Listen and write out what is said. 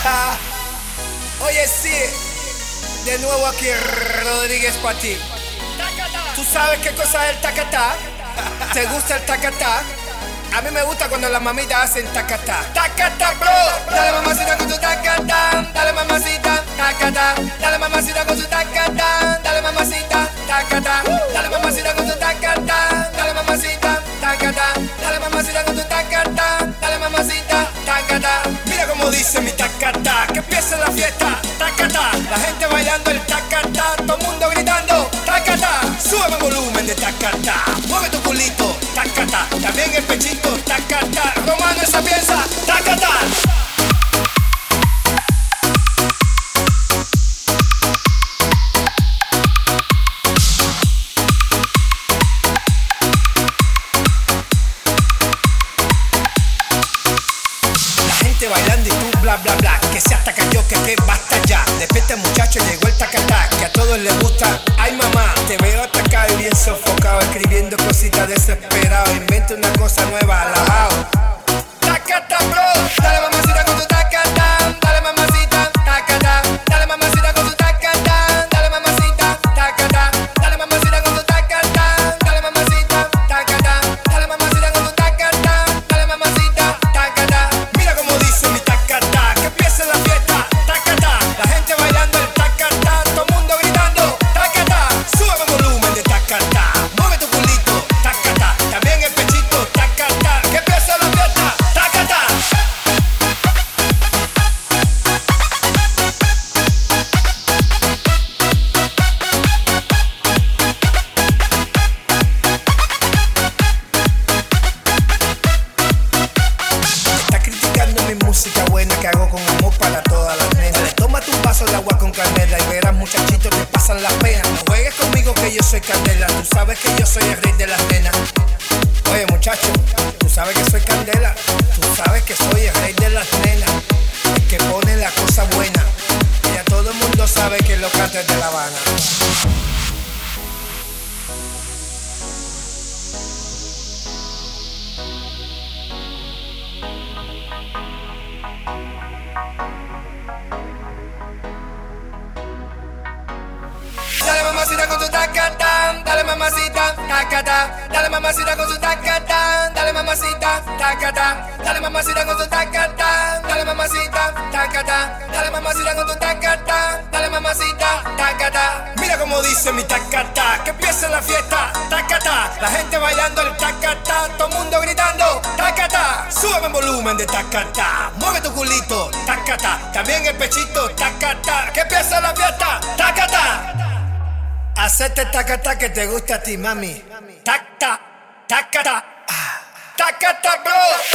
Oye, sí, de nuevo aquí Rodríguez para ti. ¿Tú sabes qué cosa es el tacatá? ¿Te gusta el tacatá? A mí me gusta cuando las mamitas hacen tacatá. Tacatá, bro. Dale mamacita con tu tacatá. Dale mamacita, tacatá. Dale mamacita con tu tacatá. Dale mamacita, tacatá. Dale mamacita con tu tacatá. Dale mamacita, tacatá. Dale mamacita con tu tacatá. Dale mamacita, tacatá. Mira cómo dice mi tacatá. Que empiece la fiesta, tacatá. La gente bailando el tacatá. Todo el mundo gritando, tacatá. Sube el volumen de tacatá. Mueve tu culito, tacatá. También el pechito, tacatá. Romano esa pieza, tacatá. Bailando y tú bla bla bla, que se hasta cayó, que basta ya. Despierta muchacho, llegó el tacatá, que a todos les gusta. Ay mamá, te veo atacado y bien sofocado, escribiendo cositas desesperado. Inventa una cosa nueva, alabao. Tacatá, bro. Dale mamacita con tu tacatá. Dale mamacita, tacatá. Dale mamacita con tu tacatá. Dale mamacita, tacatá. Dale mamacita con tu tacatá. Dale mamacita, tacatá. Dale mamacita con tu tacatá. Dale mamacita, tacatá. Mira cómo dice mi tacatá, que empiece la fiesta, tacatá. La gente bailando el tacatá, todo el mundo gritando, tacatá. Sube el volumen de tacatá, mueve tu culito, tacatá. También el pechito, tacatá. Que empiece la fiesta, tacatá. Está criticando mi música buena que hago con amor para todas las nenas. Dale, tómate un vaso de agua con canela y verás muchachitos te pasan la pena. No juegues conmigo que yo soy candela, tú sabes que yo soy el rey de las nenas. Oye muchacho, tú sabes que soy candela, tú sabes que soy el rey de las nenas. El que pone la cosa buena, y ya todo el mundo sabe que lo canta es de La Habana. Dale mamacita con tu tacatá, dale mamacita, tacatá. Dale mamacita con tu tacatá, dale mamacita, tacatá. Dale mamacita con tu tacatá, dale mamacita, tacatá. Dale mamacita con tu tacatá, dale mamacita, tacatá. Mira cómo dice mi tacatá, que empiece la fiesta, tacatá. La gente bailando el tacatá, todo el mundo gritando, tacatá. Sube el volumen de tacatá, mueve tu culito, tacatá. También el pechito, tacatá. Que empiece la fiesta, tacatá. Hacete tacatá que te gusta a ti, mami. Tacta, tacata, tacata, bro.